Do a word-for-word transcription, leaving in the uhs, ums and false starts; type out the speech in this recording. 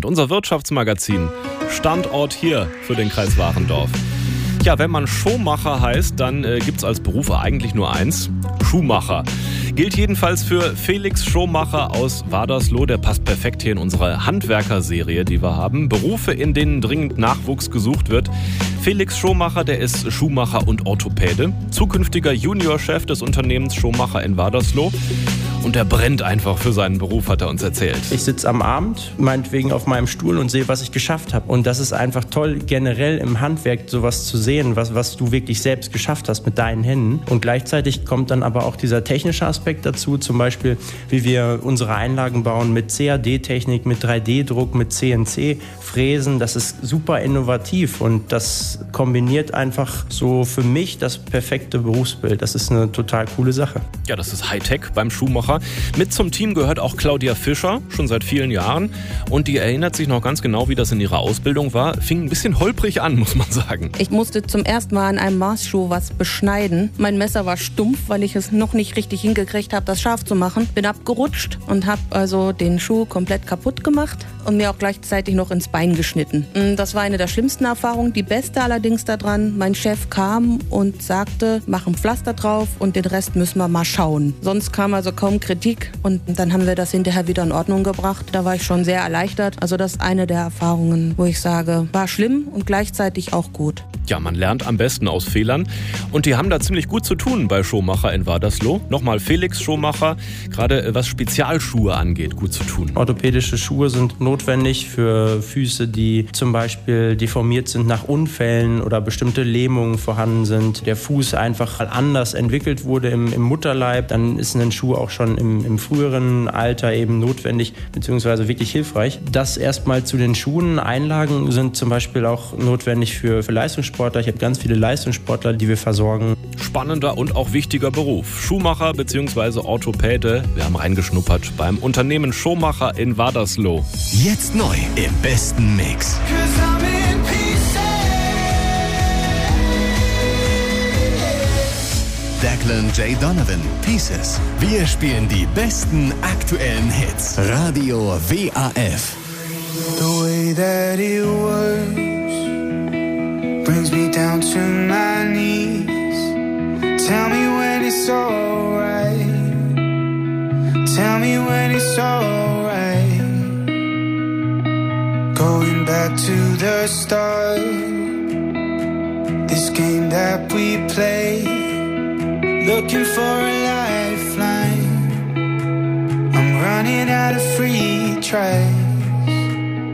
Deutschland. Unser Wirtschaftsmagazin. Standort hier für den Kreis Warendorf. Ja, wenn man Schomacher heißt, dann äh, gibt es als Beruf eigentlich nur eins: Schuhmacher. Gilt jedenfalls für Felix Schomacher aus Wadersloh. Der passt perfekt hier in unsere Handwerkerserie, die wir haben. Berufe, in denen dringend Nachwuchs gesucht wird. Felix Schomacher, der ist Schuhmacher und Orthopäde. Zukünftiger Juniorchef des Unternehmens Schomacher in Wadersloh. Und er brennt einfach für seinen Beruf, hat er uns erzählt. Ich sitze am Abend, meinetwegen auf meinem Stuhl und sehe, was ich geschafft habe. Und das ist einfach toll, generell im Handwerk sowas zu sehen, was, was du wirklich selbst geschafft hast mit deinen Händen. Und gleichzeitig kommt dann aber auch dieser technische Aspekt dazu, zum Beispiel, wie wir unsere Einlagen bauen mit C A D-Technik, mit drei D Druck, mit C N C-Fräsen. Das ist super innovativ und das kombiniert einfach so für mich das perfekte Berufsbild. Das ist eine total coole Sache. Ja, das ist Hightech beim Schuhmacher. Mit zum Team gehört auch Claudia Fischer, schon seit vielen Jahren. Und die erinnert sich noch ganz genau, wie das in ihrer Ausbildung war. Fing ein bisschen holprig an, muss man sagen. Ich musste zum ersten Mal an einem Maßschuh was beschneiden. Mein Messer war stumpf, weil ich es noch nicht richtig hingekriegt habe, das scharf zu machen. Bin abgerutscht und habe also den Schuh komplett kaputt gemacht und mir auch gleichzeitig noch ins Bein geschnitten. Das war eine der schlimmsten Erfahrungen. Die beste allerdings daran: mein Chef kam und sagte, mach ein Pflaster drauf und den Rest müssen wir mal schauen. Sonst kam also kaum Kritik und dann haben wir das hinterher wieder in Ordnung gebracht. Da war ich schon sehr erleichtert. Also das ist eine der Erfahrungen, wo ich sage, war schlimm und gleichzeitig auch gut. Ja, man lernt am besten aus Fehlern. Und die haben da ziemlich gut zu tun bei Schomacher in Wadersloh. Nochmal Felix Schomacher, gerade was Spezialschuhe angeht, gut zu tun. Orthopädische Schuhe sind notwendig für Füße, die zum Beispiel deformiert sind nach Unfällen oder bestimmte Lähmungen vorhanden sind. Der Fuß einfach anders entwickelt wurde im, im Mutterleib. Dann ist ein Schuh auch schon im, im früheren Alter eben notwendig, beziehungsweise wirklich hilfreich. Das erstmal zu den Schuhen. Einlagen sind zum Beispiel auch notwendig für, für Leistungssportler. Ich habe ganz viele Leistungssportler, die wir versorgen. Spannender und auch wichtiger Beruf. Schuhmacher bzw. Orthopäde. Wir haben reingeschnuppert beim Unternehmen Schomacher in Wadersloh. Jetzt neu im besten Mix. Declan J. Donovan, Pieces. Wir spielen die besten aktuellen Hits. Radio W A F. The way that it works brings me down to my knees. Tell me when it's alright. Tell me when it's alright. Going back to the start. This game that we play. Looking for a lifeline. I'm running out of free try.